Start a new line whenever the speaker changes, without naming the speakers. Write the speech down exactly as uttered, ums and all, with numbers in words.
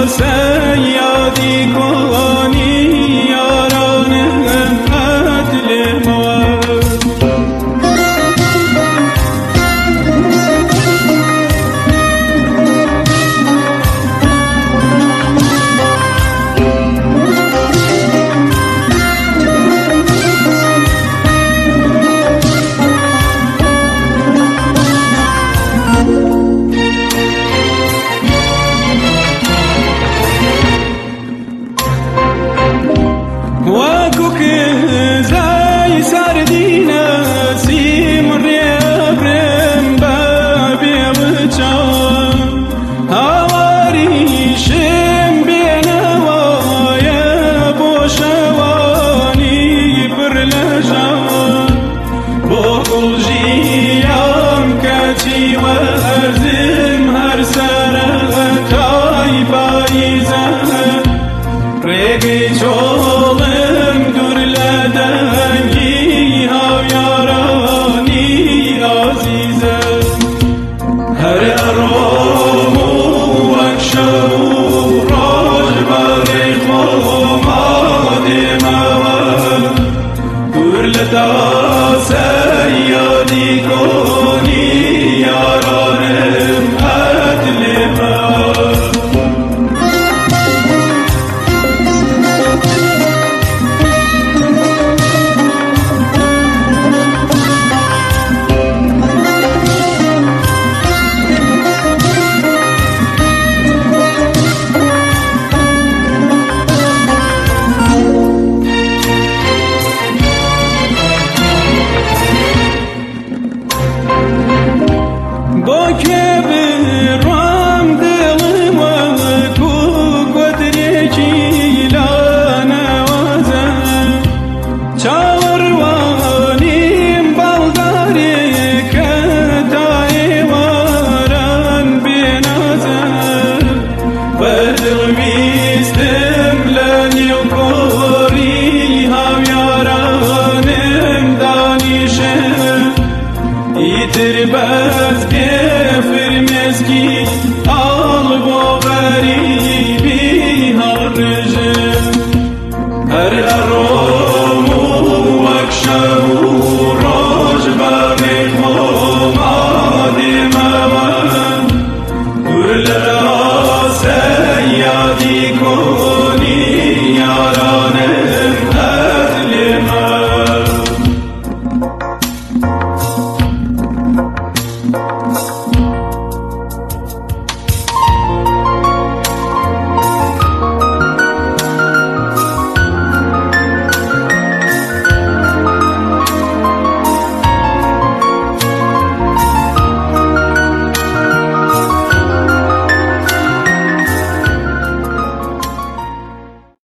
سیادی کنی یاران عدل ما وكوك زي سردينة سيم ريبرم بابي وجان هواري شم بينا ويا بوشواني برلجان بوكل جيام كاتي وأرزم هر سرة كاي بايزة ريقي جولم دور لدنگی هاو یارانی عزیزه هر ارام و اکشب و راج باری خماد موال دور لدا سیادی کنی یارانم عدل موال با که برام دلم و کو قدری کیلا نوازم چاوروانیم بالداری کتای واران بینازم بدل بیستم لنی و کوری هاو یارانم دانیشم ایتر بز گفر مزگی آل با غریبی هرجم هر ارام و اکشب و راج باری خماد موان دور لدا